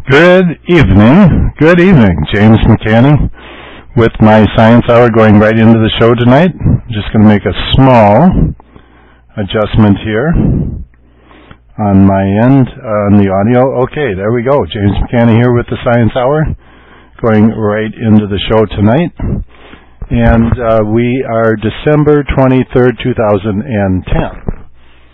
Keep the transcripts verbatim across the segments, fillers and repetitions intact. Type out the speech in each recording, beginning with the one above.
Good evening. Good evening. James McCanny with my Science Hour going right into the show tonight. I'm just going to make a small adjustment here on my end on the audio. Okay, there we go. James McCanny here with the Science Hour going right into the show tonight. And uh, we are December twenty-third, two thousand ten.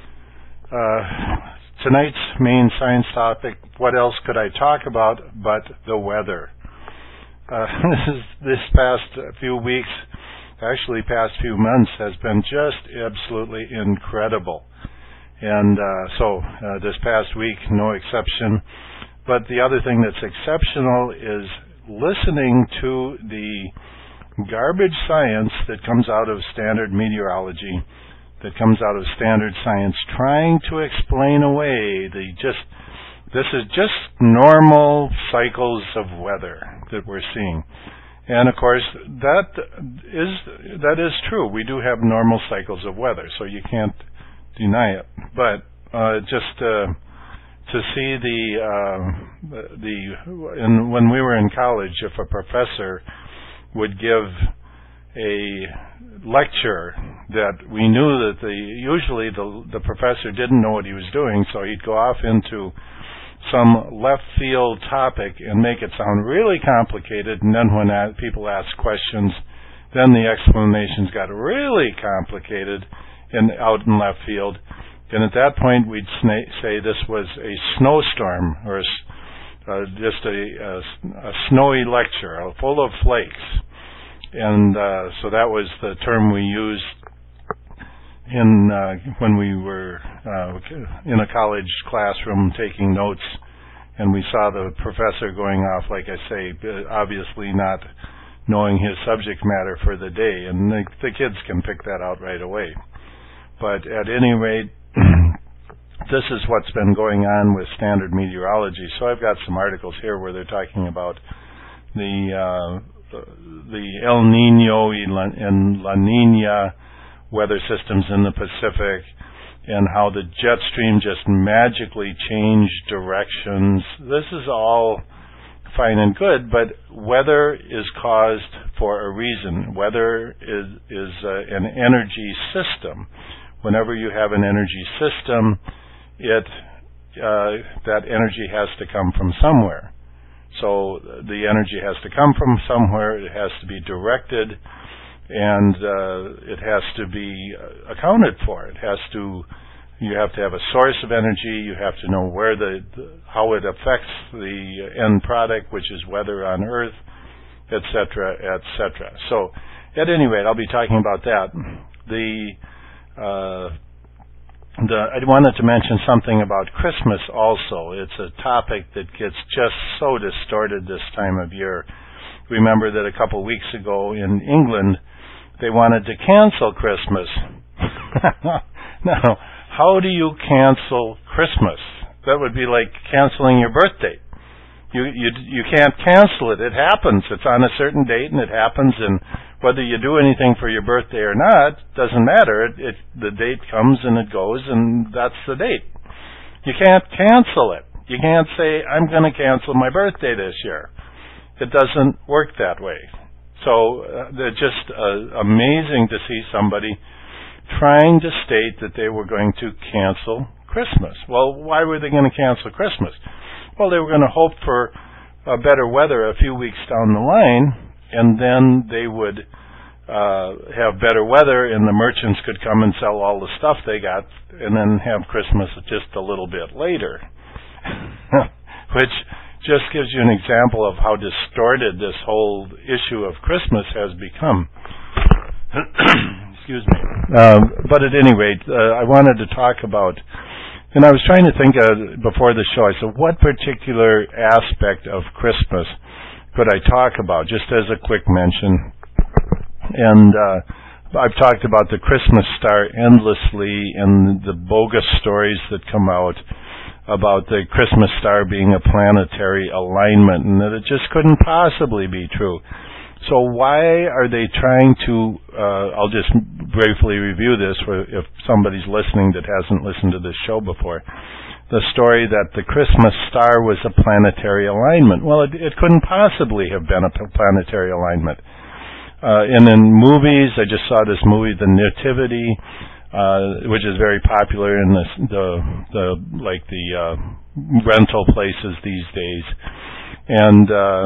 Uh, tonight's main science topic, what else could I talk about but the weather? Uh, this is this past few weeks, actually past few months, has been just absolutely incredible. And uh, so uh, this past week, no exception. But the other thing that's exceptional is listening to the garbage science that comes out of standard meteorology, that comes out of standard science, trying to explain away the just, this is just normal cycles of weather that we're seeing. And of course, that is, that is true. We do have normal cycles of weather, so you can't deny it. But uh, just uh, to see the, uh, the, in, when we were in college, if a professor would give a lecture that we knew that the usually the the professor didn't know what he was doing, so he'd go off into some left field topic and make it sound really complicated, and then when people asked questions, then the explanations got really complicated and out in left field. And at that point, we'd sna- say this was a snowstorm or a, uh, just a, a, a snowy lecture, uh, full of flakes. And uh, so that was the term we used in uh, when we were uh, in a college classroom taking notes, and we saw the professor going off, like I say, obviously not knowing his subject matter for the day, and the, the kids can pick that out right away. But at any rate, this is what's been going on with standard meteorology. So I've got some articles here where they're talking about the uh, the El Nino and La Nina weather systems in the Pacific, and how the jet stream just magically changed directions. This is all fine and good, but weather is caused for a reason. Weather is, is uh, an energy system. Whenever you have an energy system, it uh, that energy has to come from somewhere. So the energy has to come from somewhere, it has to be directed, and uh, it has to be accounted for. It has to, you have to have a source of energy, you have to know where the, the how it affects the end product, which is weather on Earth, et cetera, et cetera. So at any rate, I'll be talking about that. The uh, The, I wanted to mention something about Christmas also. It's a topic that gets just so distorted this time of year. Remember that a couple weeks ago in England, they wanted to cancel Christmas. Now, how do you cancel Christmas? That would be like canceling your birthday. You, you, you can't cancel it. It happens. It's on a certain date and it happens, and whether you do anything for your birthday or not doesn't matter. It, it, the date comes and it goes, and that's the date. You can't cancel it. You can't say, I'm going to cancel my birthday this year. It doesn't work that way. So uh, it's just uh, amazing to see somebody trying to state that they were going to cancel Christmas. Well, why were they going to cancel Christmas? Well, they were going to hope for uh, better weather a few weeks down the line, and then they would uh, have better weather, and the merchants could come and sell all the stuff they got, and then have Christmas just a little bit later. Which just gives you an example of how distorted this whole issue of Christmas has become. Excuse me. Uh, but at any rate, uh, I wanted to talk about, and I was trying to think uh, before the show, I said, what particular aspect of Christmas could I talk about, just as a quick mention? And uh, I've talked about the Christmas star endlessly, and the bogus stories that come out about the Christmas star being a planetary alignment, and that it just couldn't possibly be true. So why are they trying to, uh, I'll just briefly review this for if somebody's listening that hasn't listened to this show before. the story that the Christmas star was a planetary alignment. Well, it, it couldn't possibly have been a planetary alignment. Uh, and in movies, I just saw this movie, The Nativity, uh, which is very popular in the, the, the like the uh, rental places these days. And uh,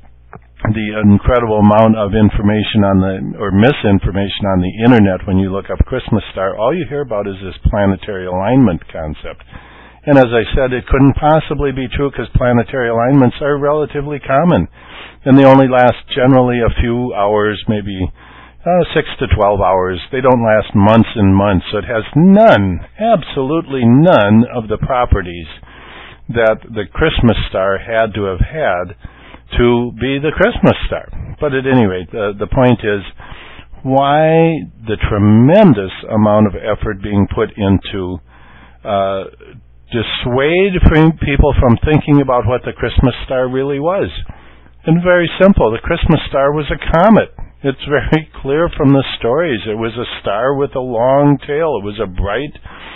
the incredible amount of information on the, or misinformation on the internet when you look up Christmas star, all you hear about is this planetary alignment concept. And as I said, it couldn't possibly be true because planetary alignments are relatively common. And they only last generally a few hours, maybe uh, six to twelve hours. They don't last months and months. So it has none, absolutely none of the properties that the Christmas star had to have had to be the Christmas star. But at any rate, the, the point is, why the tremendous amount of effort being put into uh, dissuade people from thinking about what the Christmas star really was? And very simple, the Christmas star was a comet. It's very clear from the stories. It was a star with a long tail. It was a bright,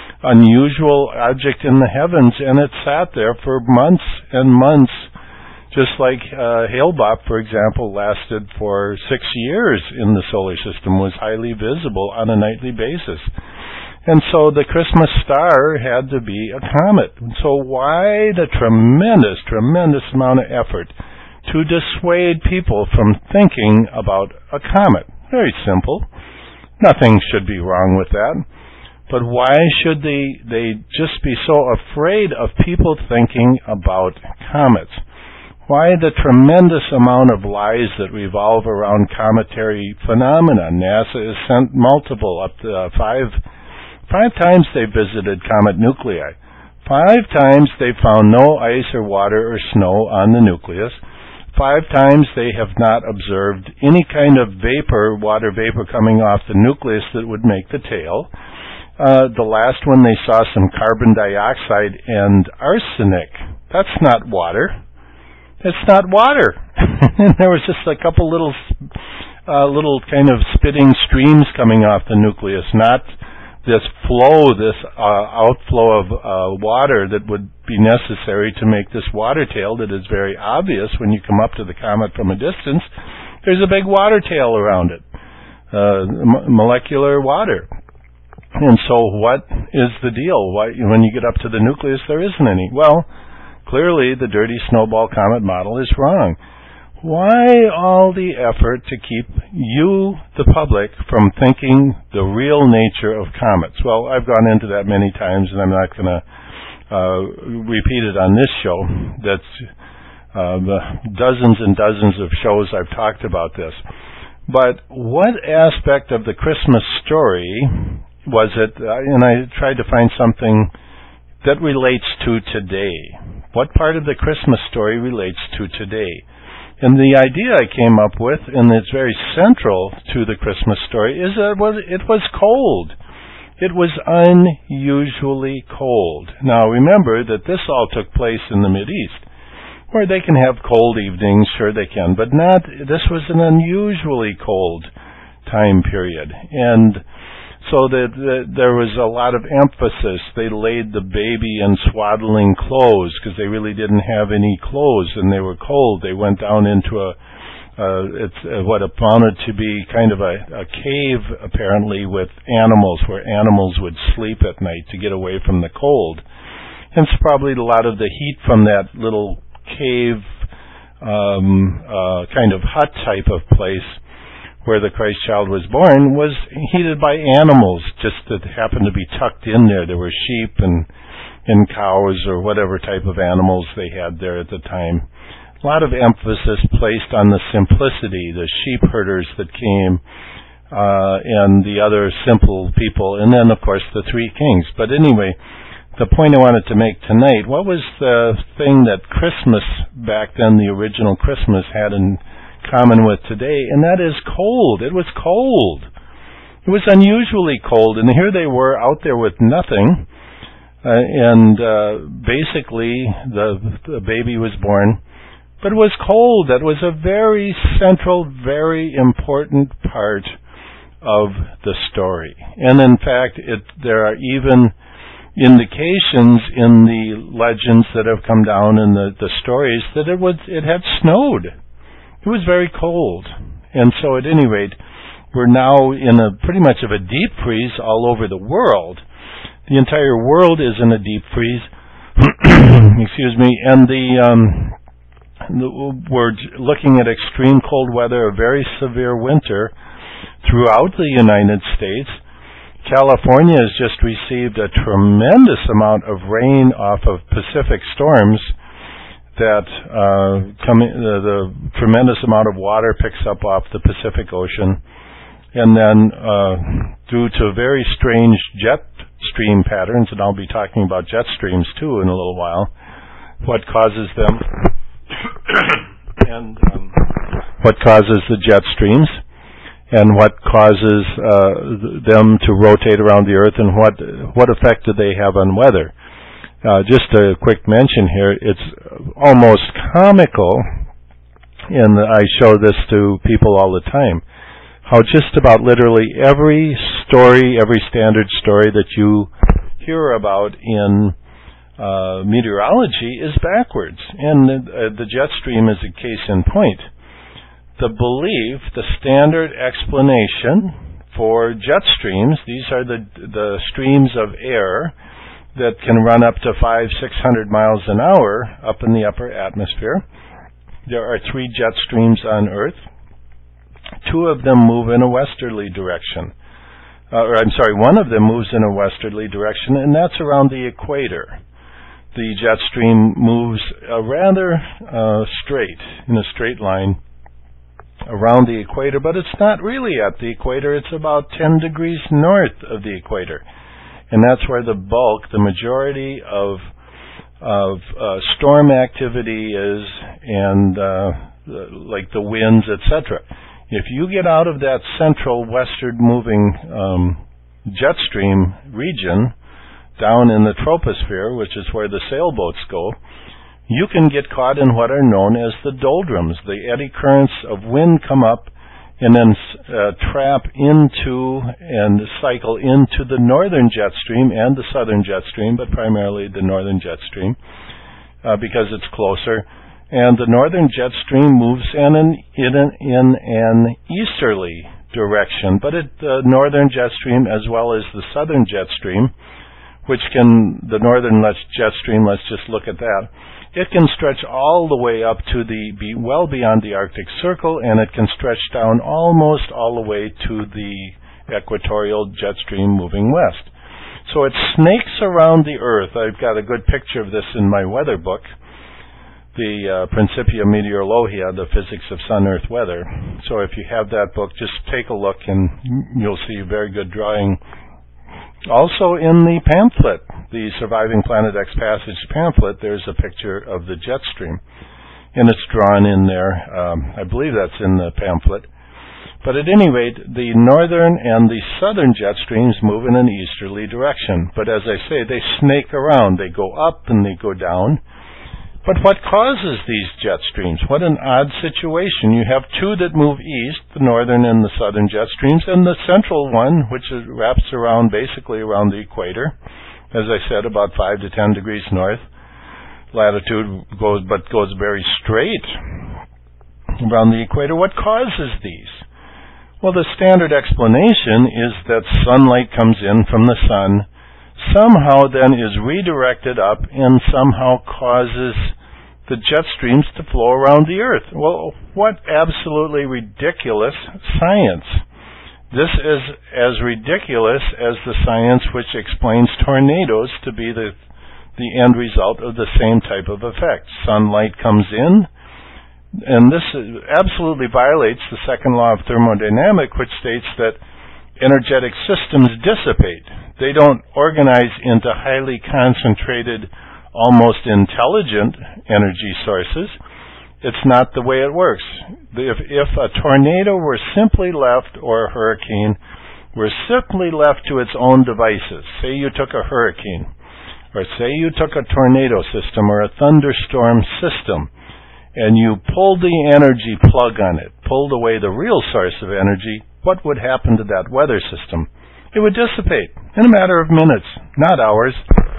unusual object in the heavens, and it sat there for months and months, just like uh, Hale-Bopp, for example, lasted for six years in the solar system, was highly visible on a nightly basis. And so the Christmas star had to be a comet. So why the tremendous, tremendous amount of effort to dissuade people from thinking about a comet? Very simple. Nothing should be wrong with that. But why should they, they just be so afraid of people thinking about comets? Why the tremendous amount of lies that revolve around cometary phenomena? NASA has sent multiple, up to uh, five, five times they visited comet nuclei. Five times they found no ice or water or snow on the nucleus. Five times they have not observed any kind of vapor, water vapor coming off the nucleus that would make the tail. Uh, the last one they saw some carbon dioxide and arsenic. That's not water. It's not water. And there was just a couple little, uh, little kind of spitting streams coming off the nucleus, not this flow, this uh, outflow of uh, water that would be necessary to make this water tail that is very obvious when you come up to the comet from a distance. There's a big water tail around it, uh, m- molecular water. And so what is the deal? Why, when you get up to the nucleus, there isn't any. Well, clearly the dirty snowball comet model is wrong. Why all the effort to keep you, the public, from thinking the real nature of comets? Well, I've gone into that many times, and I'm not going to uh, repeat it on this show. That's uh, the dozens and dozens of shows I've talked about this. But what aspect of the Christmas story was it, uh, and I tried to find something that relates to today. What part of the Christmas story relates to today? And the idea I came up with, and it's very central to the Christmas story, is that it was, it was cold. It was unusually cold. Now remember that this all took place in the Mideast, where they can have cold evenings, sure they can, but not, this was an unusually cold time period. And so that, that there was a lot of emphasis. They laid the baby in swaddling clothes because they really didn't have any clothes and they were cold. They went down into a uh, it's uh, what amounted to be kind of a, a cave, apparently, with animals, where animals would sleep at night to get away from the cold. And it's probably a lot of the heat from that little cave um, uh, kind of hut type of place where the Christ child was born was heated by animals just that happened to be tucked in there. There were sheep and and cows or whatever type of animals they had there at the time. A lot of emphasis placed on the simplicity, the sheep herders that came, uh, and the other simple people, and then, of course, the three kings. But anyway, the point I wanted to make tonight, what was the thing that Christmas back then, the original Christmas, had in common with today, and that is cold. It was cold. It was unusually cold, and here they were out there with nothing, uh, and uh, basically the, the baby was born, but it was cold. That was a very central, very important part of the story. And in fact, it, there are even indications in the legends that have come down in the, the stories that it was it had snowed. It was very cold. And so at any rate, we're now in a pretty much of a deep freeze all over the world. The entire world is in a deep freeze. Excuse me. And the, um, the we're looking at extreme cold weather, a very severe winter throughout the United States. California has just received a tremendous amount of rain off of Pacific storms that uh, come in, uh, the tremendous amount of water picks up off the Pacific Ocean, and then uh, due to very strange jet stream patterns, and I'll be talking about jet streams too in a little while, what causes them and um, what causes the jet streams, and what causes uh, them to rotate around the Earth, and what what effect do they have on weather. Uh, just a quick mention here, it's almost comical, and I show this to people all the time, how just about literally every story, every standard story that you hear about in uh, meteorology is backwards. And uh, the jet stream is a case in point. The belief, the standard explanation for jet streams, these are the the streams of air that can run up to five, six hundred miles an hour up in the upper atmosphere. There are three jet streams on Earth. Two of them move in a westerly direction. Uh, or I'm sorry, one of them moves in a westerly direction, and that's around the equator. The jet stream moves uh, rather uh, straight, in a straight line, around the equator, but it's not really at the equator. It's about ten degrees north of the equator. And that's where the bulk, the majority of of uh, storm activity is, and uh, like the winds, et cetera. If you get out of that central westward moving um, jet stream region down in the troposphere, which is where the sailboats go, you can get caught in what are known as the doldrums. The eddy currents of wind come up and then uh, trap into and cycle into the northern jet stream and the southern jet stream, but primarily the northern jet stream uh, because it's closer. And the northern jet stream moves in an, in an, in an easterly direction, but it, the northern jet stream as well as the southern jet stream, which can, the northern jet stream, let's just look at that, it can stretch all the way up to the, be well beyond the Arctic Circle, and it can stretch down almost all the way to the equatorial jet stream moving west. So it snakes around the Earth. I've got a good picture of this in my weather book, the uh, Principia Meteorologia, the Physics of Sun-Earth Weather. So if you have that book, just take a look and you'll see a very good drawing. Also in the pamphlet, the Surviving Planet X Passage pamphlet, there's a picture of the jet stream. And it's drawn in there. Um, I believe that's in the pamphlet. But at any rate, the northern and the southern jet streams move in an easterly direction. But as I say, they snake around. They go up and they go down. But what causes these jet streams? What an odd situation. You have two that move east, the northern and the southern jet streams, and the central one, which is, wraps around basically around the equator, as I said, about five to ten degrees north latitude, goes but goes very straight around the equator. What causes these? Well, the standard explanation is that sunlight comes in from the sun, somehow then is redirected up and somehow causes the jet streams to flow around the Earth. Well, what absolutely ridiculous science. This is as ridiculous as the science which explains tornadoes to be the, the end result of the same type of effect. Sunlight comes in, and this absolutely violates the second law of thermodynamics, which states that energetic systems dissipate. They don't organize into highly concentrated, almost intelligent energy sources. It's not the way it works. If, if a tornado were simply left, or a hurricane, were simply left to its own devices, say you took a hurricane, or say you took a tornado system or a thunderstorm system, and you pulled the energy plug on it, pulled away the real source of energy, what would happen to that weather system? it would dissipate in a matter of minutes, not hours.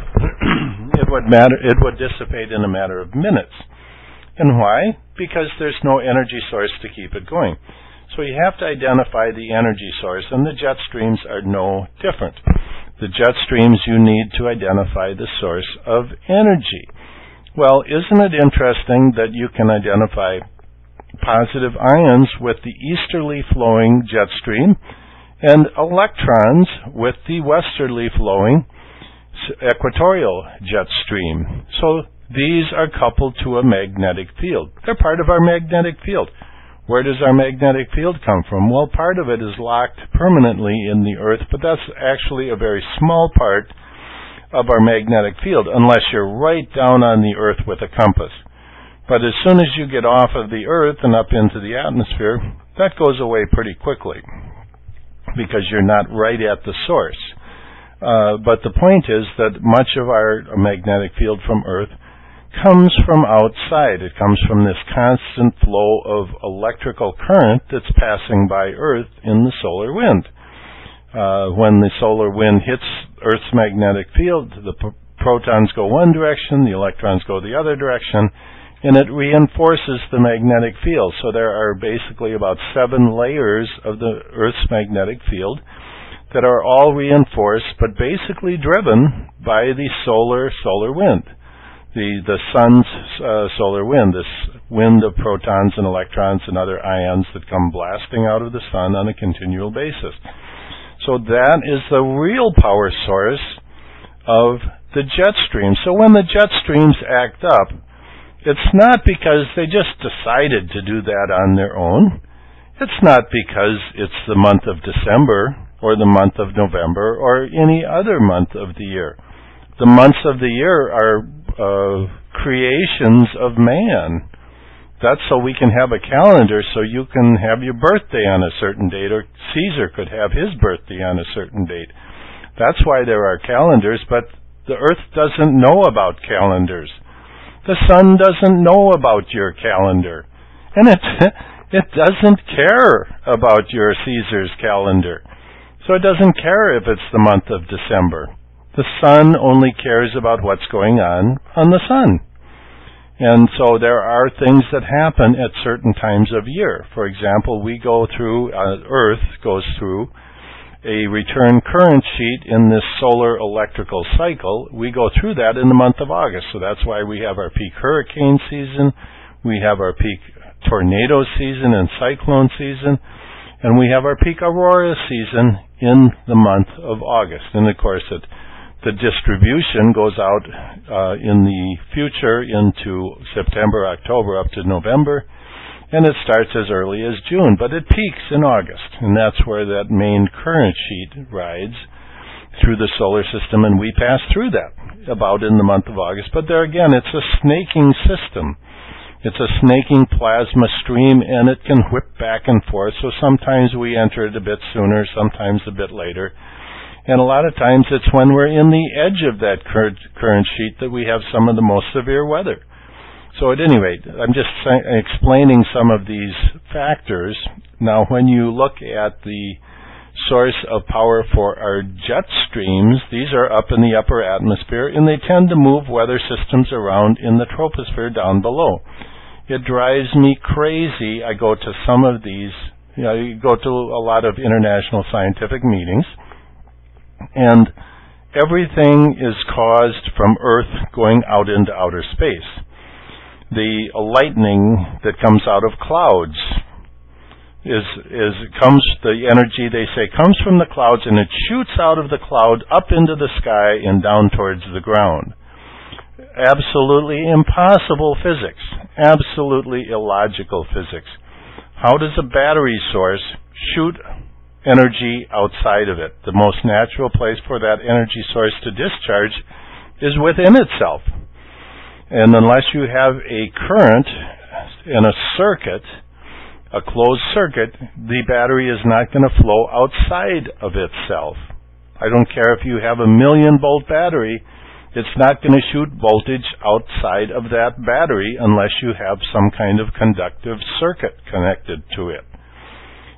It would matter. It would dissipate in a matter of minutes. And why? Because there's no energy source to keep it going. So you have to identify the energy source, and the jet streams are no different. The jet streams, you need to identify the source of energy. Well, isn't it interesting that you can identify positive ions with the easterly flowing jet stream and electrons with the westerly flowing equatorial jet stream? So these are coupled to a magnetic field. They're part of our magnetic field. Where does our magnetic field come from? Well, part of it is locked permanently in the Earth, but that's actually a very small part of our magnetic field, unless you're right down on the Earth with a compass. But as soon as you get off of the Earth and up into the atmosphere, that goes away pretty quickly, because you're not right at the source. Uh, but the point is that much of our magnetic field from Earth comes from outside. It comes from this constant flow of electrical current that's passing by Earth in the solar wind. Uh, when the solar wind hits Earth's magnetic field, the p- protons go one direction, the electrons go the other direction, and it reinforces the magnetic field. So there are basically about seven layers of the Earth's magnetic field that are all reinforced, but basically driven by the solar solar wind. The, the sun's uh, solar wind, this wind of protons and electrons and other ions that come blasting out of the sun on a continual basis. So that is the real power source of the jet stream. So when the jet streams act up, it's not because they just decided to do that on their own. It's not because it's the month of December or the month of November or any other month of the year. The months of the year are uh, creations of man. That's so we can have a calendar, so you can have your birthday on a certain date, or Caesar could have his birthday on a certain date. That's why there are calendars, but the Earth doesn't know about calendars. The sun doesn't know about your calendar. And it, it doesn't care about your Caesar's calendar. So it doesn't care if it's the month of December. The sun only cares about what's going on on the sun. And so there are things that happen at certain times of year. For example, we go through, uh, Earth goes through a return current sheet in this solar electrical cycle. We go through that in the month of August. So that's why we have our peak hurricane season, we have our peak tornado season and cyclone season, and we have our peak aurora season in the month of August. And of course, it the distribution goes out uh, in the future into September, October, up to November, and it starts as early as June, but it peaks in August, and that's where that main current sheet rides through the solar system, and we pass through that about in the month of August. But there again, it's a snaking system. It's a snaking plasma stream, and it can whip back and forth, so sometimes we enter it a bit sooner, sometimes a bit later. And a lot of times it's when we're in the edge of that current, current sheet that we have some of the most severe weather. So at any rate, I'm just sa- explaining some of these factors. Now, when you look at the source of power for our jet streams, these are up in the upper atmosphere, and they tend to move weather systems around in the troposphere down below. It drives me crazy. I go to some of these, you know, you go to a lot of international scientific meetings, and everything is caused from Earth going out into outer space. The lightning that comes out of clouds is is comes the energy, they say, comes from the clouds, and it shoots out of the cloud up into the sky and down towards the ground. Absolutely impossible physics. Absolutely illogical physics. How does a battery source shoot energy outside of it? The most natural place for that energy source to discharge is within itself. And unless you have a current in a circuit, a closed circuit, the battery is not going to flow outside of itself. I don't care if you have a million volt battery, it's not going to shoot voltage outside of that battery unless you have some kind of conductive circuit connected to it.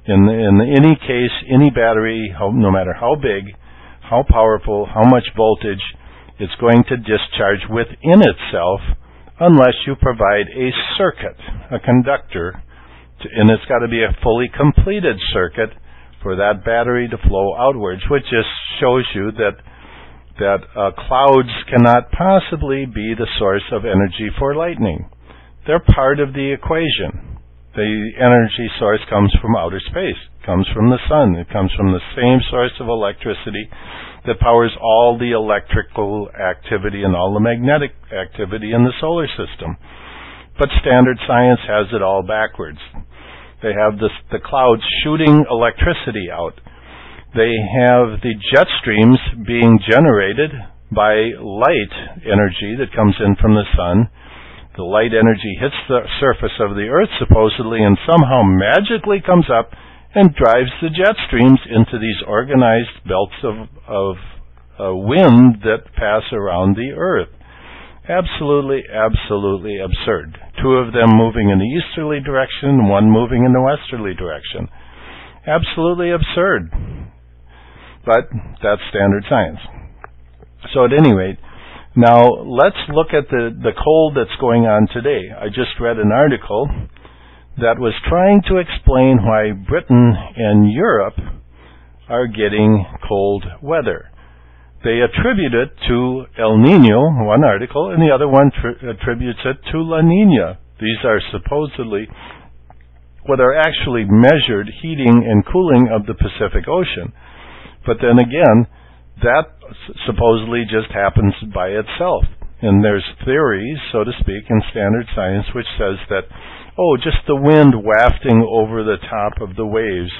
In, in any case, any battery, how, no matter how big, how powerful, how much voltage, it's going to discharge within itself unless you provide a circuit, a conductor, to, and it's got to be a fully completed circuit for that battery to flow outwards, which just shows you that that uh, clouds cannot possibly be the source of energy for lightning. They're part of the equation. The energy source comes from outer space, comes from the sun. It comes from the same source of electricity that powers all the electrical activity and all the magnetic activity in the solar system. But standard science has it all backwards. They have this, the clouds shooting electricity out. They have the jet streams being generated by light energy that comes in from the sun. The light energy hits the surface of the earth supposedly and somehow magically comes up and drives the jet streams into these organized belts of, of uh, wind that pass around the earth. Absolutely, absolutely absurd. Two of them moving in the easterly direction, one moving in the westerly direction. Absolutely absurd. But that's standard science. So at any rate, now let's look at the, the cold that's going on today. I just read an article that was trying to explain why Britain and Europe are getting cold weather. They attribute it to El Nino, one article, and the other one tri- attributes it to La Nina. These are supposedly what are actually measured heating and cooling of the Pacific Ocean. But then again, that supposedly just happens by itself. And there's theories, so to speak, in standard science which says that, oh, just the wind wafting over the top of the waves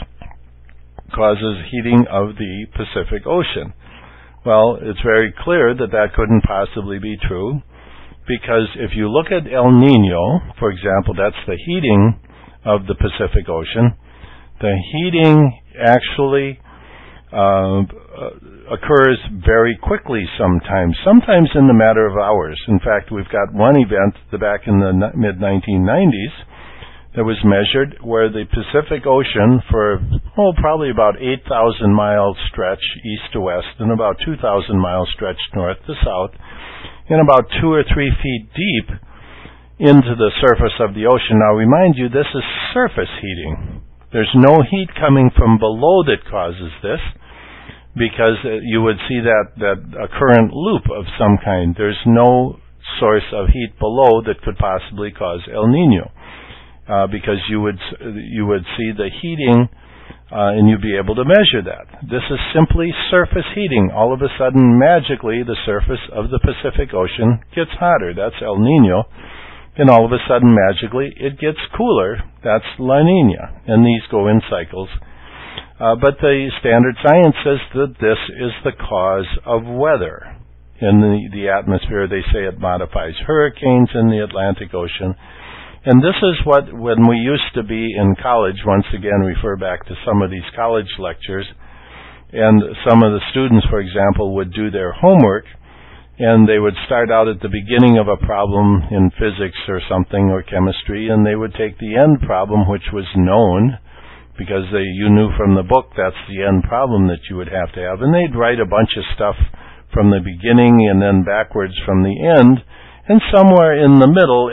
causes heating of the Pacific Ocean. Well, it's very clear that that couldn't possibly be true, because if you look at El Nino, for example, that's the heating of the Pacific Ocean, the heating actually Uh, occurs very quickly sometimes, sometimes in the matter of hours. In fact, we've got one event back in the mid nineteen nineties that was measured where the Pacific Ocean for, oh, probably about eight thousand mile stretch east to west and about two thousand mile stretch north to south, and about two or three feet deep into the surface of the ocean. Now, remind you, this is surface heating. There's no heat coming from below that causes this, because uh, you would see that, that a current loop of some kind. There's no source of heat below that could possibly cause El Nino, uh, because you would you would see the heating uh, and you'd be able to measure that. This is simply surface heating. All of a sudden, magically, the surface of the Pacific Ocean gets hotter. That's El Nino. And all of a sudden, magically, it gets cooler. That's La Nina. And these go in cycles. Uh, but the standard science says that this is the cause of weather in the, the atmosphere. They say it modifies hurricanes in the Atlantic Ocean. And this is what, when we used to be in college, once again refer back to some of these college lectures, and some of the students, for example, would do their homework, and they would start out at the beginning of a problem in physics or something, or chemistry, and they would take the end problem, which was known, because they, you knew from the book that's the end problem that you would have to have. And they'd write a bunch of stuff from the beginning and then backwards from the end. And somewhere in the middle,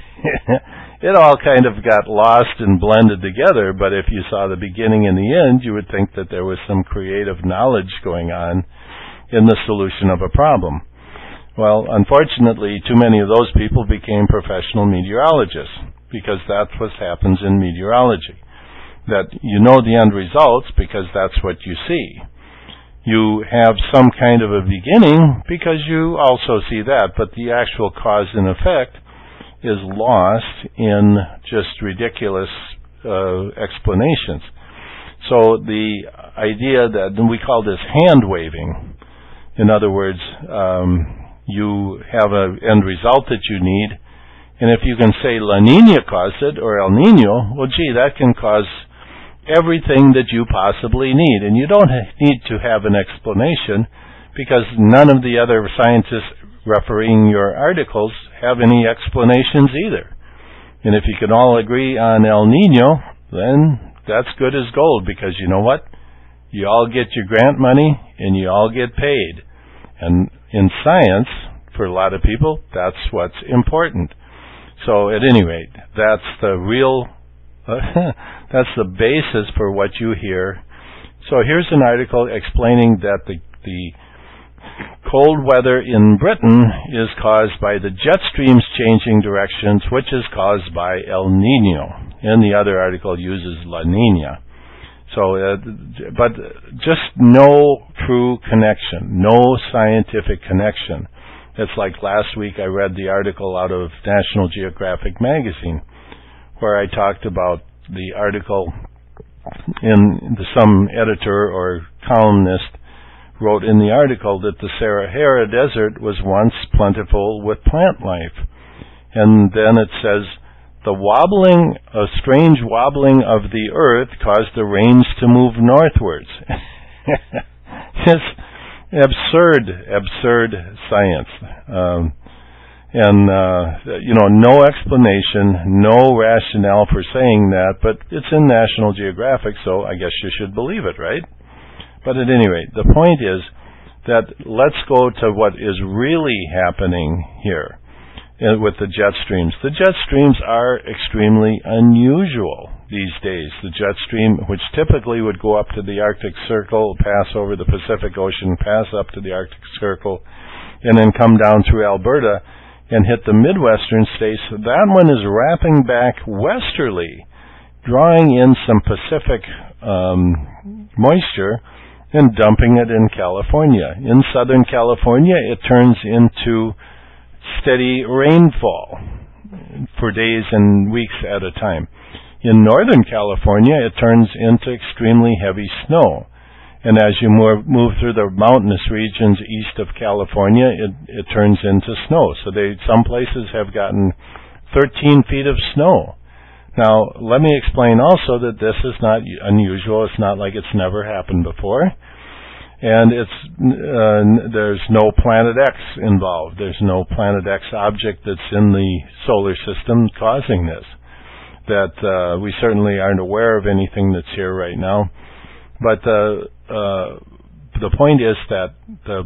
it all kind of got lost and blended together. But if you saw the beginning and the end, you would think that there was some creative knowledge going on in the solution of a problem. Well, unfortunately, too many of those people became professional meteorologists, because that's what happens in meteorology. That you know the end results because that's what you see. You have some kind of a beginning because you also see that, but the actual cause and effect is lost in just ridiculous uh, explanations. So the idea that, and we call this hand waving. In other words, um, you have an end result that you need, and if you can say La Nina caused it or El Nino, well, gee, that can cause everything that you possibly need. And you don't ha- need to have an explanation, because none of the other scientists refereeing your articles have any explanations either. And if you can all agree on El Nino, then that's good as gold, because you know what? You all get your grant money and you all get paid. And in science, for a lot of people, that's what's important. So at any rate, that's the real, uh, that's the basis for what you hear. So here's an article explaining that the, the cold weather in Britain is caused by the jet streams changing directions, which is caused by El Nino. And the other article uses La Nina. So, uh, but just no true connection, no scientific connection. It's like last week I read the article out of National Geographic magazine where I talked about the article in the, some editor or columnist wrote in the article that the Sahara Desert was once plentiful with plant life. And then it says, the wobbling, a strange wobbling of the earth caused the rains to move northwards. It's absurd, absurd science. Um, and, uh, you know, no explanation, no rationale for saying that, but it's in National Geographic, so I guess you should believe it, right? But at any rate, the point is that let's go to what is really happening here with the jet streams. The jet streams are extremely unusual these days. The jet stream, which typically would go up to the Arctic Circle, pass over the Pacific Ocean, pass up to the Arctic Circle, and then come down through Alberta and hit the Midwestern states, that one is wrapping back westerly, drawing in some Pacific um, moisture and dumping it in California. In Southern California, it turns into steady rainfall for days and weeks at a time. In Northern California, it turns into extremely heavy snow. And as you move, move through the mountainous regions east of California, it, it turns into snow. So they, some places have gotten thirteen feet of snow. Now, let me explain also that this is not unusual. It's not like it's never happened before. And it's uh, there's no Planet X involved. There's no Planet X object that's in the solar system causing this. That uh, we certainly aren't aware of anything that's here right now. But uh, uh, the point is that the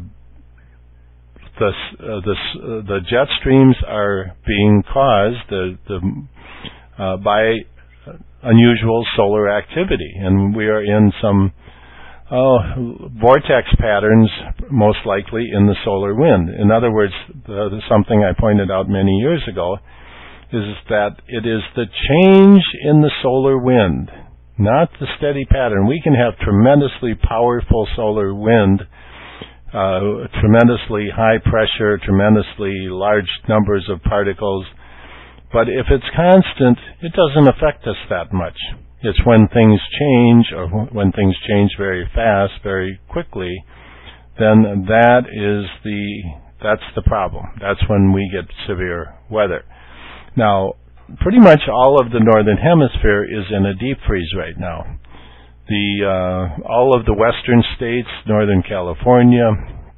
the uh, the, uh, the jet streams are being caused the, the, uh, by unusual solar activity, and we are in some Oh, vortex patterns, most likely in the solar wind. In other words, the, the, something I pointed out many years ago is that it is the change in the solar wind, not the steady pattern. We can have tremendously powerful solar wind, uh, tremendously high pressure, tremendously large numbers of particles, but if it's constant, it doesn't affect us that much. It's when things change, or when things change very fast, very quickly, then that is the, that's the problem. That's when we get severe weather. Now, pretty much all of the northern hemisphere is in a deep freeze right now. The, uh, all of the western states, Northern California,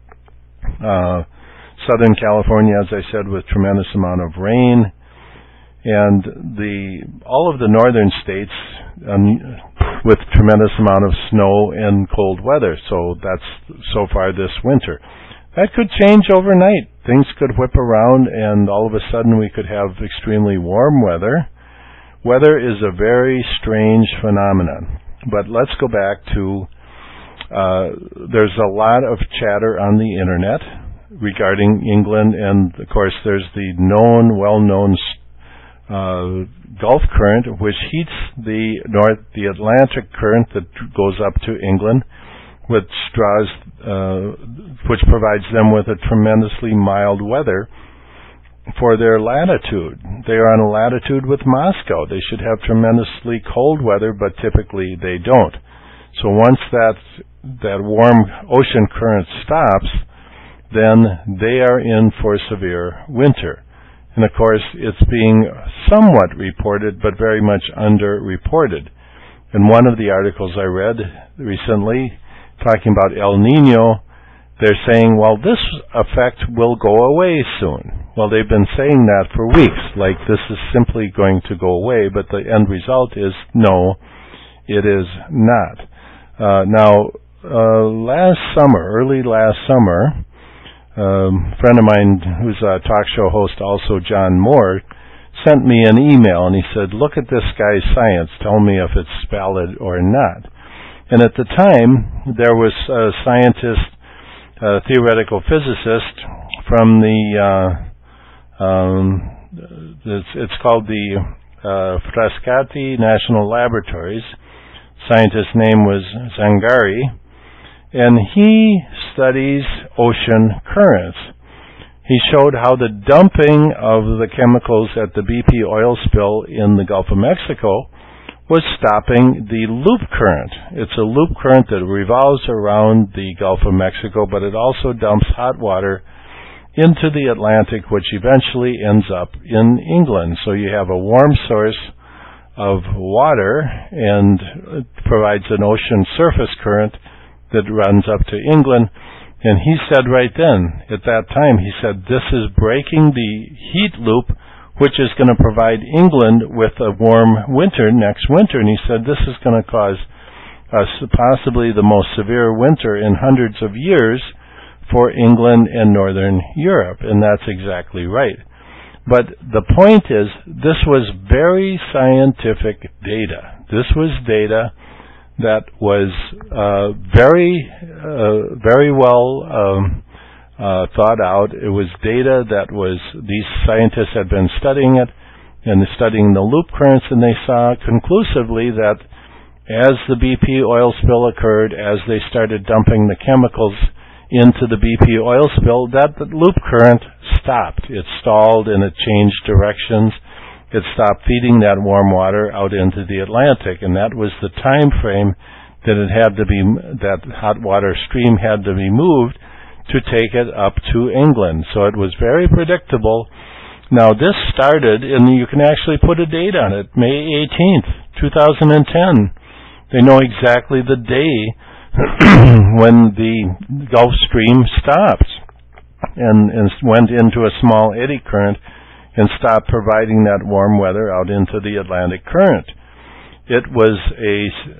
uh, Southern California, as I said, with tremendous amount of rain, and the all of the northern states um, with tremendous amount of snow and cold weather. So that's so far this winter. That could change overnight. Things could whip around, and all of a sudden we could have extremely warm weather. Weather is a very strange phenomenon. But let's go back to, uh, there's a lot of chatter on the internet regarding England, and of course there's the known, well-known Uh, Gulf current, which heats the North, the Atlantic current that goes up to England, which draws, uh, which provides them with a tremendously mild weather for their latitude. They are on a latitude with Moscow. They should have tremendously cold weather, but typically they don't. So once that that warm ocean current stops, then they are in for severe winter. And of course, it's being somewhat reported, but very much underreported. In one of the articles I read recently, talking about El Nino, they're saying, well, this effect will go away soon. Well, they've been saying that for weeks, like this is simply going to go away, but the end result is no, it is not. Uh, now, uh, last summer, early last summer, um, a friend of mine who's a talk show host, also John Moore, sent me an email, and he said, look at this guy's science, tell me if it's valid or not. And at the time, there was a scientist, a theoretical physicist from the, uh, um, it's, it's called the uh, Frascati National Laboratories. Scientist's name was Zangari, and he studies ocean currents. He showed how the dumping of the chemicals at the B P oil spill in the Gulf of Mexico was stopping the loop current. It's a loop current that revolves around the Gulf of Mexico, but it also dumps hot water into the Atlantic, which eventually ends up in England. So you have a warm source of water and it provides an ocean surface current that runs up to England. And he said right then, at that time, he said, this is breaking the heat loop, which is going to provide England with a warm winter next winter. And he said, this is going to cause uh, possibly the most severe winter in hundreds of years for England and Northern Europe. And that's exactly right. But the point is, this was very scientific data. This was data that was uh, very, uh, very well um, uh, thought out. It was data that was, these scientists had been studying it and studying the loop currents, and they saw conclusively that as the B P oil spill occurred, as they started dumping the chemicals into the B P oil spill, that the loop current stopped. It stalled and it changed directions. It stopped feeding that warm water out into the Atlantic, and that was the time frame that it had to be, that hot water stream had to be moved to take it up to England. So it was very predictable. Now this started, and you can actually put a date on it, May eighteenth, two thousand ten. They know exactly the day when the Gulf Stream stopped and, and went into a small eddy current and stop providing that warm weather out into the Atlantic current. It was a,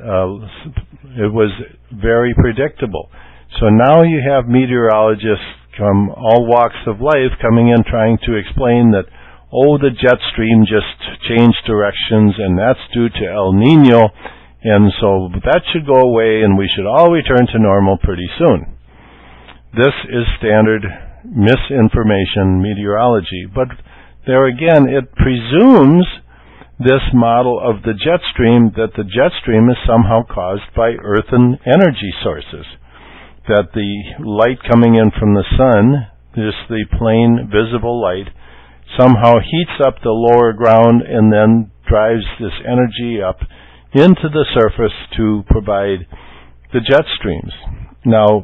uh, it was very predictable. So now you have meteorologists from all walks of life coming in trying to explain that, oh, the jet stream just changed directions and that's due to El Nino, and so that should go away and we should all return to normal pretty soon. This is standard misinformation meteorology, but there again, it presumes this model of the jet stream, that the jet stream is somehow caused by earthen energy sources, that the light coming in from the sun, just the plain visible light, somehow heats up the lower ground and then drives this energy up into the surface to provide the jet streams. Now,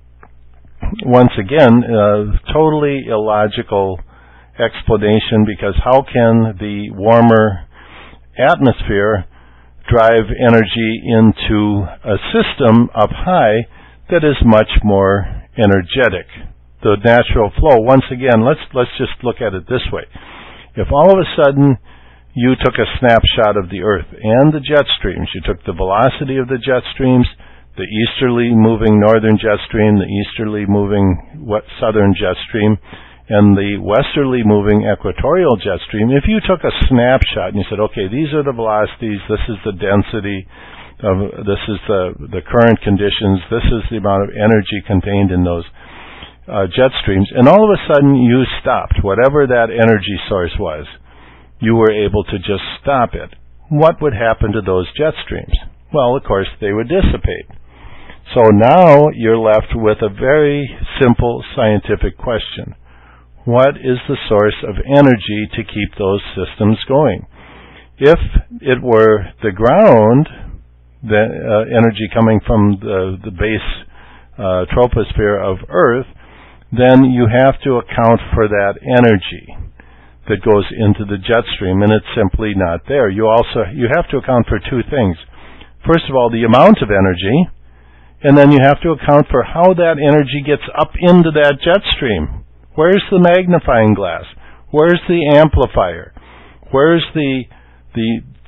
once again, uh, totally illogical explanation, because how can the warmer atmosphere drive energy into a system up high that is much more energetic? The natural flow, once again, let's let's just look at it this way. If all of a sudden you took a snapshot of the Earth and the jet streams, you took the velocity of the jet streams, the easterly moving northern jet stream, the easterly moving southern jet stream, and the westerly moving equatorial jet stream, if you took a snapshot and you said, okay, these are the velocities, this is the density, of, this is the, the current conditions, this is the amount of energy contained in those uh, jet streams, and all of a sudden you stopped, whatever that energy source was, you were able to just stop it. What would happen to those jet streams? Well, of course, they would dissipate. So now you're left with a very simple scientific question. What is the source of energy to keep those systems going? If it were the ground, the uh, energy coming from the, the base uh, troposphere of Earth, then you have to account for that energy that goes into the jet stream, and it's simply not there. You also you have to account for two things. First of all, the amount of energy, and then you have to account for how that energy gets up into that jet stream. Where's the magnifying glass? Where's the amplifier? Where's the the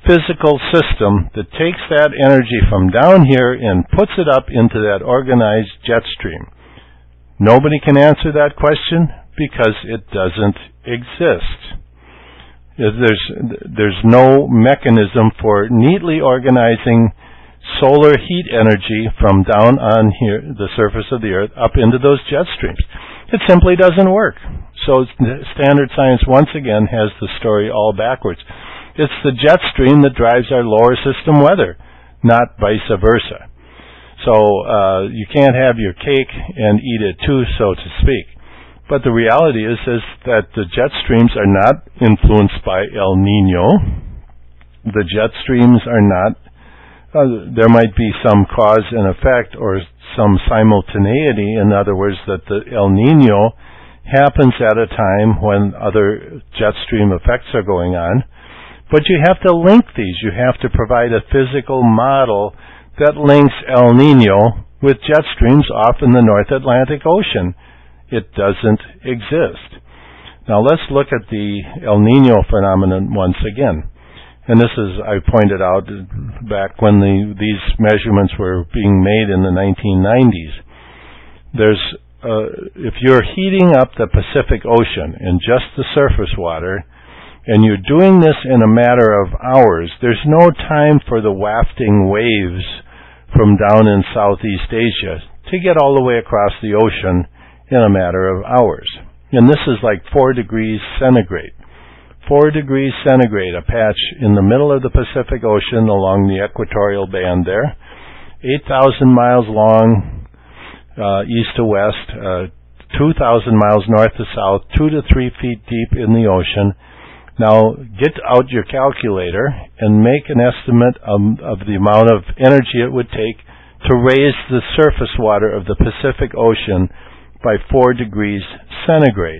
physical system that takes that energy from down here and puts it up into that organized jet stream? Nobody can answer that question because it doesn't exist. There's, there's no mechanism for neatly organizing solar heat energy from down on here, the surface of the Earth, up into those jet streams. It simply doesn't work. So standard science once again has the story all backwards. It's the jet stream that drives our lower system weather, not vice versa. So uh, you can't have your cake and eat it too, so to speak. But the reality is, is that the jet streams are not influenced by El Nino. The jet streams are not, uh, there might be some cause and effect or some simultaneity, in other words, that the El Nino happens at a time when other jet stream effects are going on. But you have to link these. You have to provide a physical model that links El Nino with jet streams off in the North Atlantic Ocean. It doesn't exist. Now let's look at the El Nino phenomenon once again. And this is, I pointed out back when the, these measurements were being made in the nineteen nineties. There's, uh, if you're heating up the Pacific Ocean in just the surface water, and you're doing this in a matter of hours, there's no time for the wafting waves from down in Southeast Asia to get all the way across the ocean in a matter of hours. And this is like four degrees centigrade. Four degrees centigrade, a patch in the middle of the Pacific Ocean along the equatorial band there, eight thousand miles long, uh, east to west, uh, two thousand miles north to south, two to three feet deep in the ocean. Now, get out your calculator and make an estimate of, of the amount of energy it would take to raise the surface water of the Pacific Ocean by four degrees centigrade.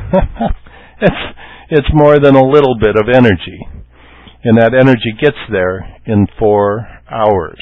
it's, it's more than a little bit of energy. And that energy gets there in four hours.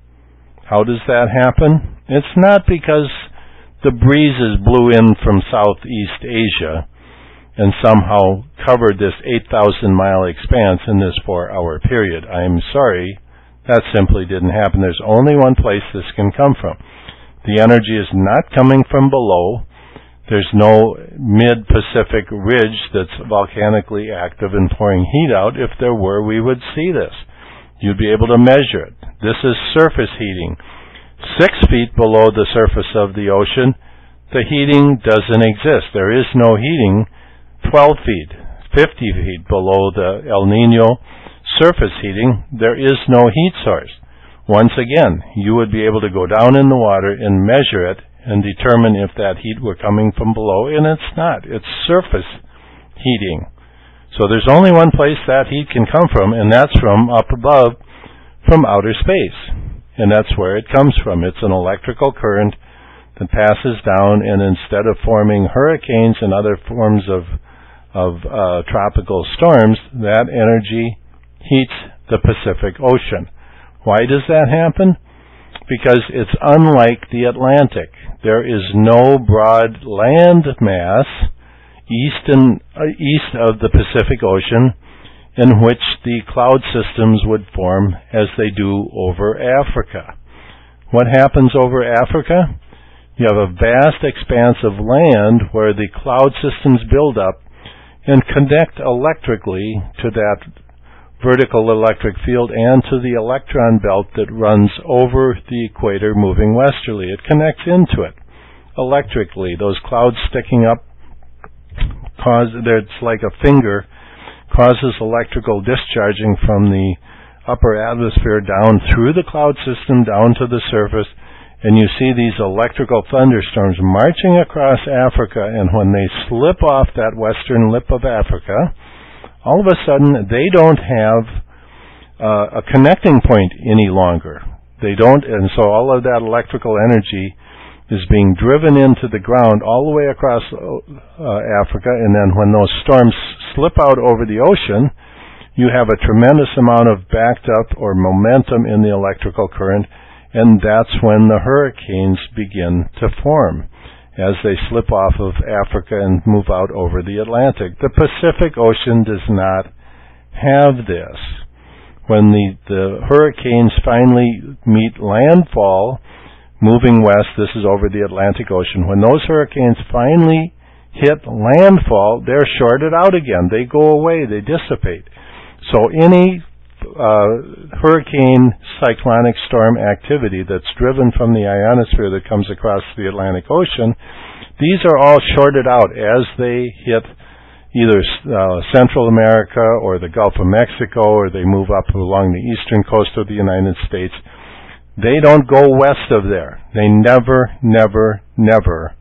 How does that happen? It's not because the breezes blew in from Southeast Asia and somehow covered this eight thousand mile expanse in this four hour period. I'm sorry, that simply didn't happen. There's only one place this can come from. The energy is not coming from below. There's no mid-Pacific ridge that's volcanically active and pouring heat out. If there were, we would see this. You'd be able to measure it. This is surface heating. Six feet below the surface of the ocean, the heating doesn't exist. There is no heating. twelve feet, fifty feet below the El Nino surface heating, there is no heat source. Once again, you would be able to go down in the water and measure it and determine if that heat were coming from below, and it's not. It's surface heating. So there's only one place that heat can come from, and that's from up above, from outer space. And that's where it comes from. It's an electrical current that passes down, and instead of forming hurricanes and other forms of of uh, tropical storms, that energy heats the Pacific Ocean. Why does that happen? Because it's unlike the Atlantic. There is no broad land mass east, and, uh, east of the Pacific Ocean in which the cloud systems would form as they do over Africa. What happens over Africa? You have a vast expanse of land where the cloud systems build up and connect electrically to that vertical electric field and to the electron belt that runs over the equator moving westerly. It connects into it electrically. Those clouds sticking up cause, it's like a finger, causes electrical discharging from the upper atmosphere down through the cloud system down to the surface, and you see these electrical thunderstorms marching across Africa, and when they slip off that western lip of Africa, all of a sudden they don't have uh, a connecting point any longer. They don't, and so all of that electrical energy is being driven into the ground all the way across uh, Africa, and then when those storms slip out over the ocean, you have a tremendous amount of backed up or momentum in the electrical current, and that's when the hurricanes begin to form as they slip off of Africa and move out over the Atlantic. The Pacific Ocean does not have this. when the, the hurricanes finally meet landfall, moving west, this is over the Atlantic Ocean, when those hurricanes finally hit landfall, they're shorted out again. They go away, they dissipate. So any uh, hurricane cyclonic storm activity that's driven from the ionosphere that comes across the Atlantic Ocean, these are all shorted out as they hit either uh, Central America or the Gulf of Mexico, or they move up along the eastern coast of the United States. They don't go west of there. They never, never, never,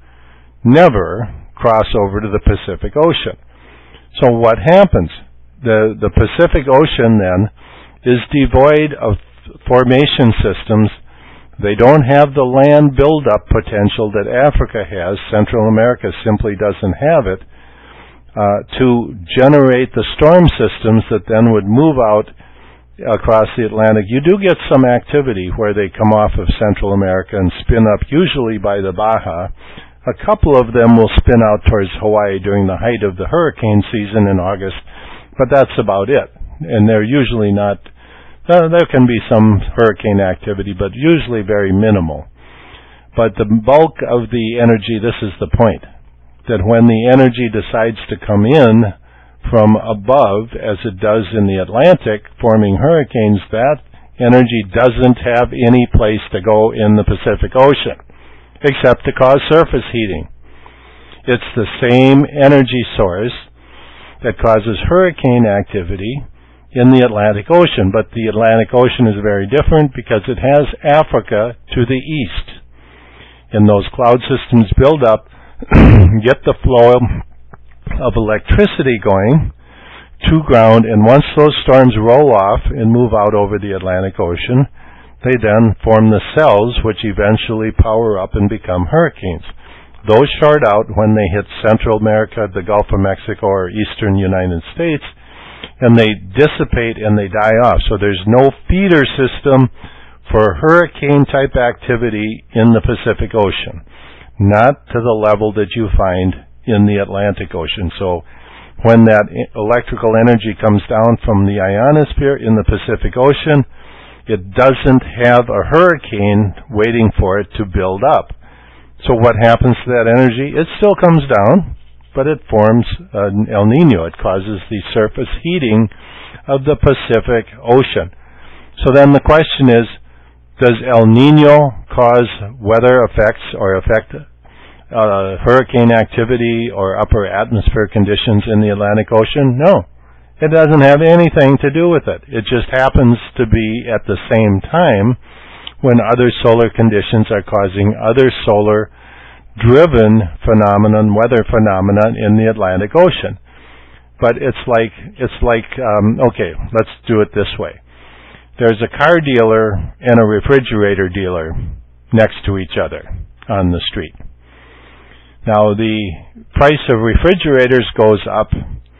never cross over to the Pacific Ocean. So what happens? The, the Pacific Ocean then is devoid of formation systems. They don't have the land buildup potential that Africa has. Central America simply doesn't have it. Uh, to generate the storm systems that then would move out across the Atlantic. You do get some activity where they come off of Central America and spin up, usually by the Baja. A couple of them will spin out towards Hawaii during the height of the hurricane season in August, but that's about it. And they're usually not, uh, there can be some hurricane activity, but usually very minimal. But the bulk of the energy, this is the point, that when the energy decides to come in from above, as it does in the Atlantic, forming hurricanes, that energy doesn't have any place to go in the Pacific Ocean, except to cause surface heating. It's the same energy source that causes hurricane activity in the Atlantic Ocean, but the Atlantic Ocean is very different because it has Africa to the east. And those cloud systems build up, get the flow of electricity going to ground, and once those storms roll off and move out over the Atlantic Ocean, they then form the cells which eventually power up and become hurricanes. Those short out when they hit Central America, the Gulf of Mexico, or eastern United States, and they dissipate and they die off. So there's no feeder system for hurricane-type activity in the Pacific Ocean, not to the level that you find in the Atlantic Ocean. So when that electrical energy comes down from the ionosphere in the Pacific Ocean, it doesn't have a hurricane waiting for it to build up. So what happens to that energy? It still comes down, but it forms an El Nino. It causes the surface heating of the Pacific Ocean. So then the question is, does El Nino cause weather effects or affect uh, hurricane activity or upper atmosphere conditions in the Atlantic Ocean? No. It doesn't have anything to do with it. It just happens to be at the same time when other solar conditions are causing other solar-driven phenomenon, weather phenomenon in the Atlantic Ocean. But it's like, it's like, um, okay, let's do it this way. There's a car dealer and a refrigerator dealer next to each other on the street. Now, the price of refrigerators goes up,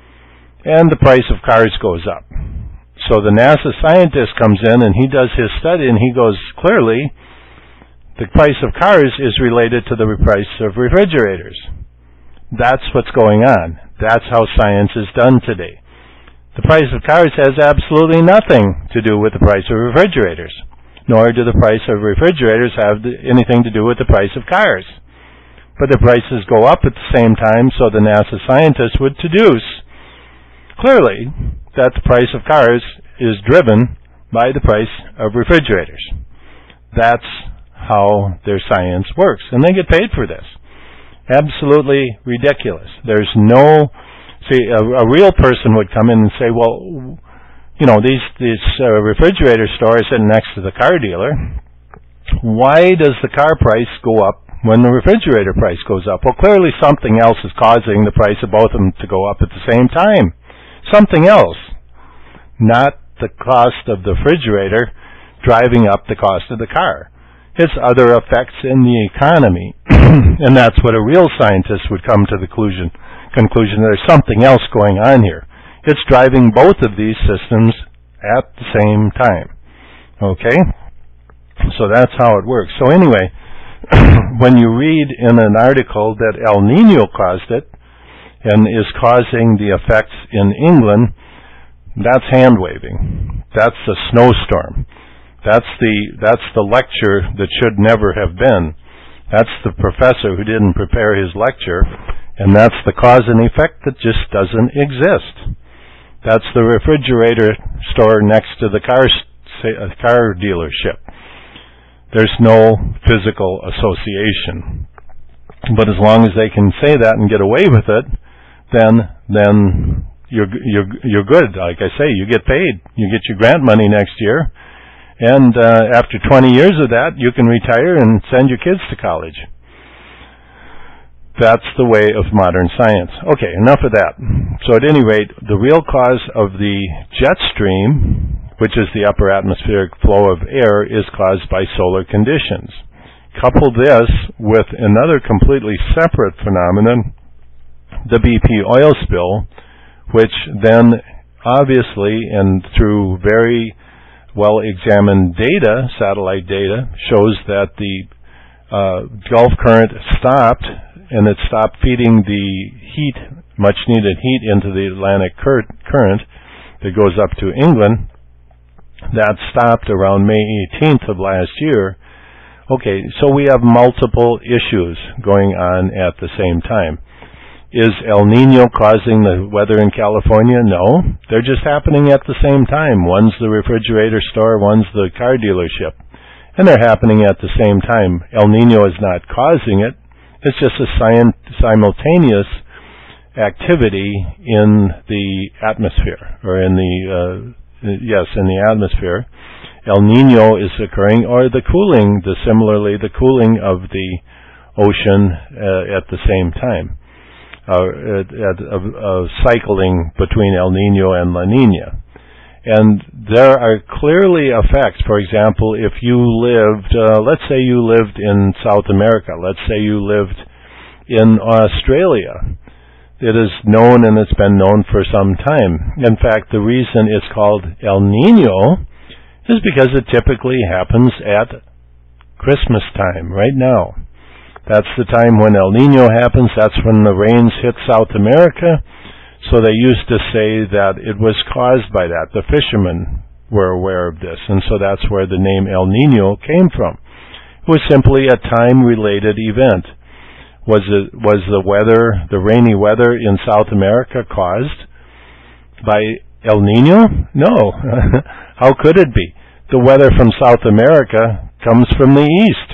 and the price of cars goes up. So the NASA scientist comes in, and he does his study, and he goes, clearly, the price of cars is related to the price of refrigerators. That's what's going on. That's how science is done today. The price of cars has absolutely nothing to do with the price of refrigerators, nor do the price of refrigerators have anything to do with the price of cars. But the prices go up at the same time, so the NASA scientists would deduce clearly that the price of cars is driven by the price of refrigerators. That's how their science works, and they get paid for this. Absolutely ridiculous. There's no, see, a, a real person would come in and say, well, you know, these, these uh, refrigerator stores sitting next to the car dealer, why does the car price go up when the refrigerator price goes up? Well, clearly something else is causing the price of both of them to go up at the same time. Something else, not the cost of the refrigerator driving up the cost of the car. It's other effects in the economy. And that's what a real scientist would come to the conclusion, conclusion there's something else going on here. It's driving both of these systems at the same time. Okay? So that's how it works. So anyway, when you read in an article that El Nino caused it and is causing the effects in England, that's hand-waving. That's a snowstorm. That's the that's the lecture that should never have been. That's the professor who didn't prepare his lecture, and that's the cause and effect that just doesn't exist. That's the refrigerator store next to the car car dealership. There's no physical association. But as long as they can say that and get away with it, then then you're you're you're good. Like I say, you get paid. You get your grant money next year, and uh, after twenty years of that, you can retire and send your kids to college. That's the way of modern science. Okay, enough of that. So at any rate, the real cause of the jet stream, which is the upper atmospheric flow of air, is caused by solar conditions. Couple this with another completely separate phenomenon, the B P oil spill, which then obviously and through very well-examined data, satellite data, shows that the uh, Gulf current stopped, and it stopped feeding the heat, much-needed heat, into the Atlantic cur- current that goes up to England. That stopped around May eighteenth of last year. Okay, so we have multiple issues going on at the same time. Is El Nino causing the weather in California? No. They're just happening at the same time. One's the refrigerator store, one's the car dealership. And they're happening at the same time. El Nino is not causing it. It's just a simultaneous activity in the atmosphere, or in the, uh, yes, in the atmosphere. El Nino is occurring, or the cooling, the similarly the cooling of the ocean uh, at the same time, uh, at, at, uh, uh, cycling between El Nino and La Nina. And there are clearly effects. For example, if you lived, uh, let's say you lived in South America, let's say you lived in Australia. It is known, and it's been known for some time. In fact, the reason it's called El Nino is because it typically happens at Christmas time, right now. That's the time when El Nino happens. That's when the rains hit South America. So they used to say that it was caused by that. The fishermen were aware of this, and so that's where the name El Nino came from. It was simply a time-related event. Was it, was the weather, the rainy weather in South America caused by El Nino? No. How could it be? The weather from South America comes from the east.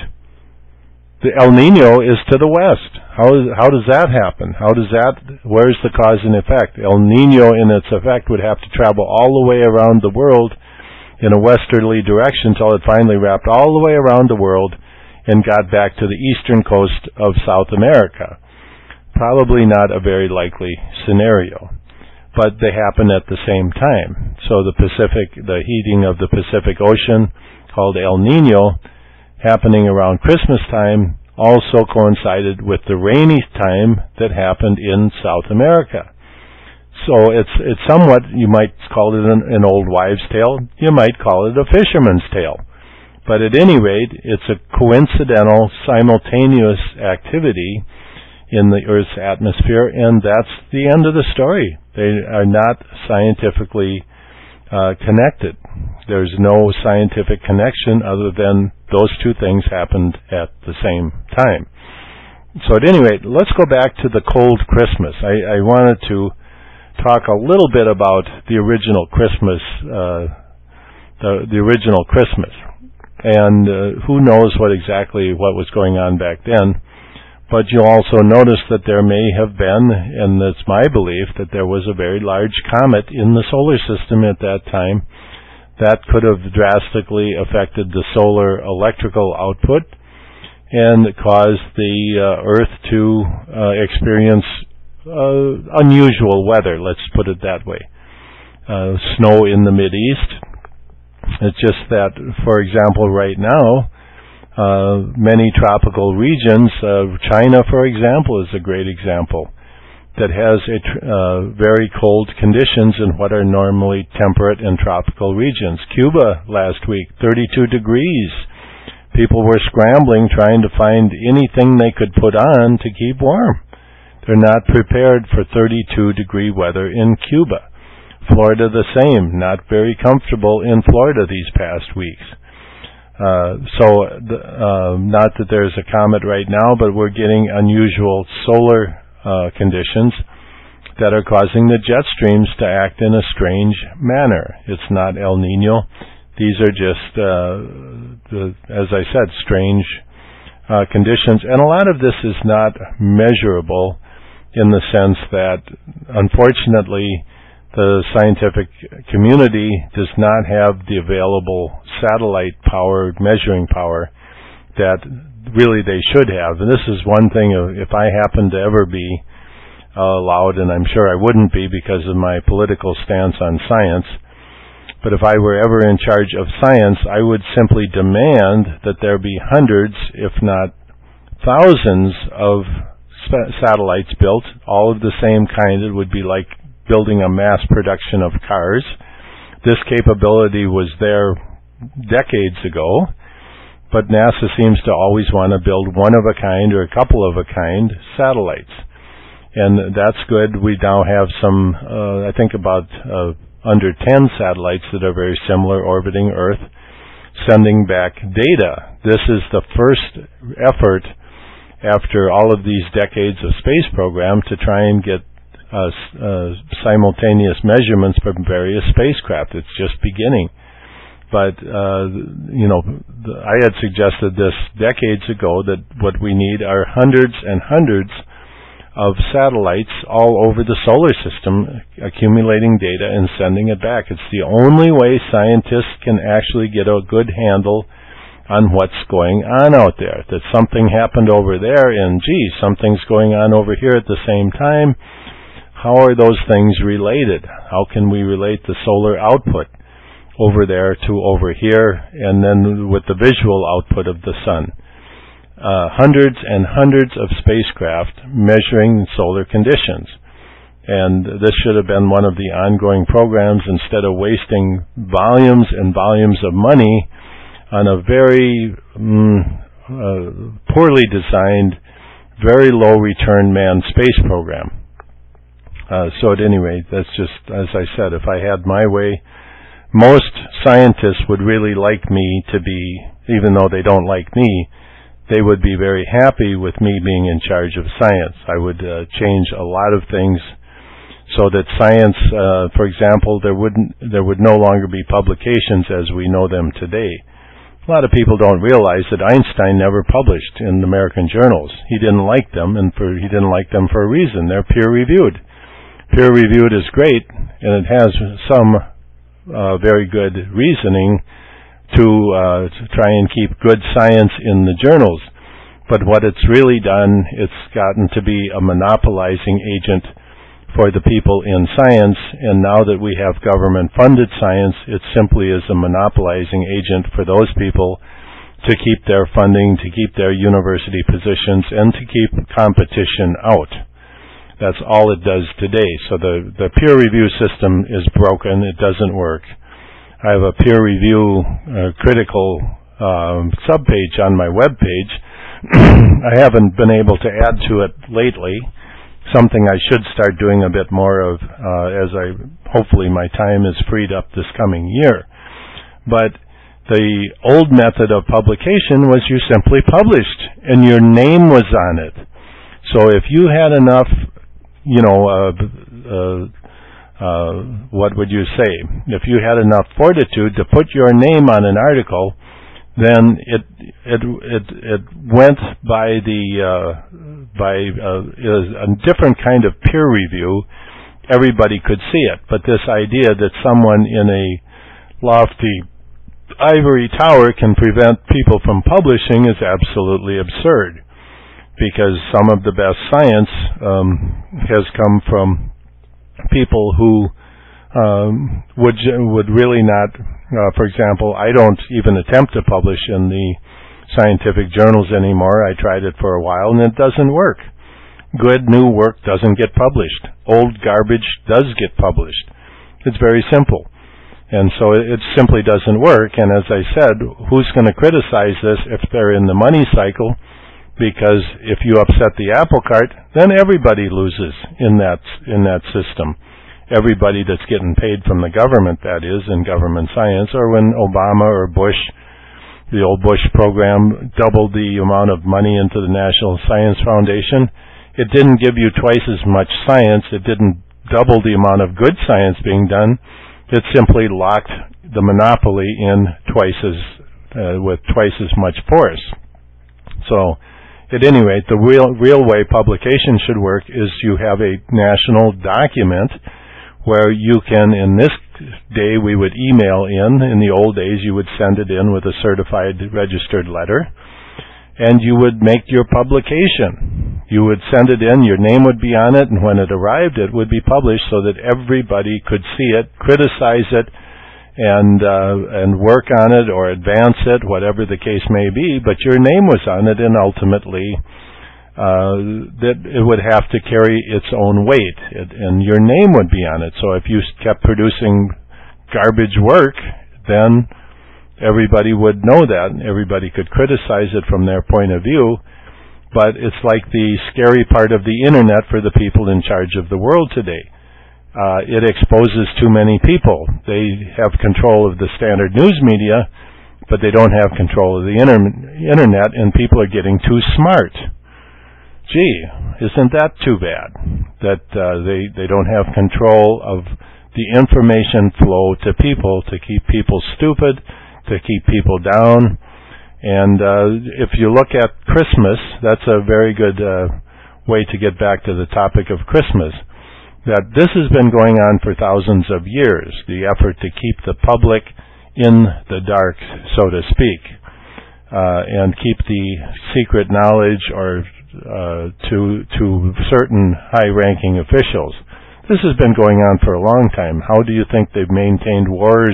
The El Nino is to the west. How is, how does that happen? How does that, where's the cause and effect? El Nino in its effect would have to travel all the way around the world in a westerly direction until it finally wrapped all the way around the world and got back to the eastern coast of South America. Probably not a very likely scenario, but they happen at the same time. So the Pacific, the heating of the Pacific Ocean, called El Nino, happening around Christmas time, also coincided with the rainy time that happened in South America. So it's it's somewhat, you might call it an, an old wives' tale, you might call it a fisherman's tale. But at any rate, it's a coincidental, simultaneous activity in the Earth's atmosphere, and that's the end of the story. They are not scientifically uh, connected. There's no scientific connection other than those two things happened at the same time. So at any rate, let's go back to the cold Christmas. I, I wanted to talk a little bit about the original Christmas, uh, the, the original Christmas. And uh, who knows what exactly what was going on back then. But you'll also notice that there may have been, and it's my belief, that there was a very large comet in the solar system at that time that could have drastically affected the solar electrical output and caused the uh, Earth to uh, experience uh, unusual weather, let's put it that way. Uh, snow in the Mideast. It's just that, for example, right now, uh, many tropical regions, uh, China, for example, is a great example, that has a tr- uh, very cold conditions in what are normally temperate and tropical regions. Cuba last week, thirty-two degrees. People were scrambling trying to find anything they could put on to keep warm. They're not prepared for thirty-two degree weather in Cuba. Florida the same. Not very comfortable in Florida these past weeks. Uh, so, the, uh, not that there's a comet right now, but we're getting unusual solar uh, conditions that are causing the jet streams to act in a strange manner. It's not El Nino. These are just, uh, the, as I said, strange uh, conditions. And a lot of this is not measurable in the sense that, unfortunately, the scientific community does not have the available satellite power, measuring power, that really they should have. And this is one thing, if I happen to ever be uh, allowed, and I'm sure I wouldn't be because of my political stance on science, but if I were ever in charge of science, I would simply demand that there be hundreds, if not thousands, of sp- satellites built, all of the same kind. It would be like building a mass production of cars. This capability was there decades ago, but NASA seems to always want to build one of a kind or a couple of a kind satellites. And that's good. We now have some, uh, I think about uh, under ten satellites that are very similar, orbiting Earth, sending back data. This is the first effort after all of these decades of space program to try and get Uh, uh, simultaneous measurements from various spacecraft. It's just beginning. But, uh, you know, the, I had suggested this decades ago that what we need are hundreds and hundreds of satellites all over the solar system accumulating data and sending it back. It's the only way scientists can actually get a good handle on what's going on out there. That something happened over there and, gee, something's going on over here at the same time. How are those things related? How can we relate the solar output over there to over here, and then with the visual output of the sun? Uh, hundreds and hundreds of spacecraft measuring solar conditions. And this should have been one of the ongoing programs instead of wasting volumes and volumes of money on a very mm, uh, poorly designed, very low return manned space program. Uh, so at any rate, that's just, as I said, if I had my way, most scientists would really like me to be, even though they don't like me, they would be very happy with me being in charge of science. I would uh, change a lot of things so that science, uh, for example, there wouldn't, there would no longer be publications as we know them today. A lot of people don't realize that Einstein never published in American journals. He didn't like them, and for, he didn't like them for a reason. They're peer-reviewed. Peer-reviewed is great, and it has some uh, very good reasoning to, uh, to try and keep good science in the journals. But what it's really done, it's gotten to be a monopolizing agent for the people in science, and now that we have government-funded science, it simply is a monopolizing agent for those people to keep their funding, to keep their university positions, and to keep competition out. That's all it does today. So the, the peer review system is broken. It doesn't work. I have a peer review uh, critical um, subpage on my web page. I haven't been able to add to it lately, something I should start doing a bit more of uh, as I hopefully my time is freed up this coming year. But the old method of publication was you simply published and your name was on it. So if you had enough, you know, uh, uh, uh, what would you say? If you had enough fortitude to put your name on an article, then it it it it went by the uh, by uh, a different kind of peer review. Everybody could see it, but this idea that someone in a lofty ivory tower can prevent people from publishing is absolutely absurd, because some of the best science um, has come from people who um, would would really not. Uh, for example, I don't even attempt to publish in the scientific journals anymore. I tried it for a while, and it doesn't work. Good new work doesn't get published. Old garbage does get published. It's very simple. And so it simply doesn't work. And as I said, who's going to criticize this if they're in the money cycle? Because if you upset the apple cart, then everybody loses in that in that system. everybody that's getting paid from the government, that is, in government science, or when Obama or Bush, the old Bush program, doubled the amount of money into the National Science Foundation. It didn't give you twice as much science. It didn't double the amount of good science being done. It simply locked the monopoly in twice as, uh, with twice as much force. So, at any rate, the real, real way publication should work is you have a national document where you can, in this day, we would email in. In the old days, you would send it in with a certified registered letter, and you would make your publication. You would send it in, your name would be on it, and when it arrived, it would be published so that everybody could see it, criticize it, and uh, and work on it or advance it, whatever the case may be, but your name was on it, and ultimately uh, that it would have to carry its own weight, it, and your name would be on it. So if you kept producing garbage work, then everybody would know that, and everybody could criticize it from their point of view. But it's like the scary part of the Internet for the people in charge of the world today. Uh, it exposes too many people. They have control of the standard news media, but they don't have control of the inter- Internet, and people are getting too smart. Gee, isn't that too bad? That uh, they, they don't have control of the information flow to people, to keep people stupid, to keep people down. And uh, if you look at Christmas, that's a very good uh, way to get back to the topic of Christmas, that this has been going on for thousands of years, the effort to keep the public in the dark, so to speak, uh, and keep the secret knowledge or uh, to to certain high-ranking officials. This has been going on for a long time. How do you think they've maintained wars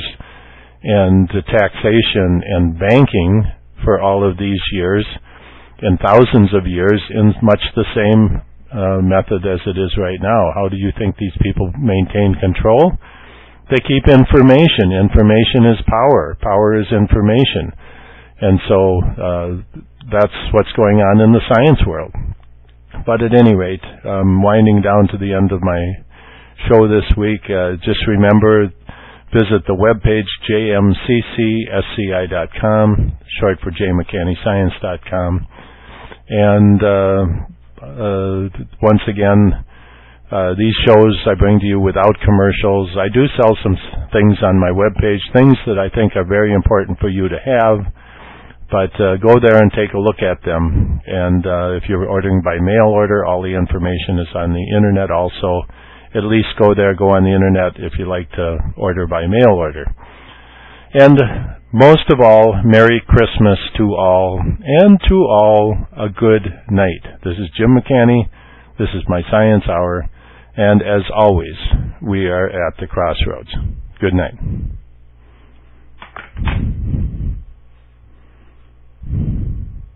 and taxation and banking for all of these years, and thousands of years, in much the same uh, method as it is right now? How do you think these people maintain control? They keep information. Information is power. Power is information. And so uh, that's what's going on in the science world. But at any rate, I'm winding down to the end of my show this week. Uh, just remember, visit the webpage, j m c c s c i dot com, short for j mcanney science dot com. And uh, uh, once again, uh, these shows I bring to you without commercials. I do sell some things on my webpage, things that I think are very important for you to have, but uh, go there and take a look at them. And uh, if you're ordering by mail order, all the information is on the Internet also. At least go there, go on the Internet if you like to order by mail order. And most of all, Merry Christmas to all, and to all a good night. This is Jim McCanney. This is my Science Hour. And as always, we are at the crossroads. Good night.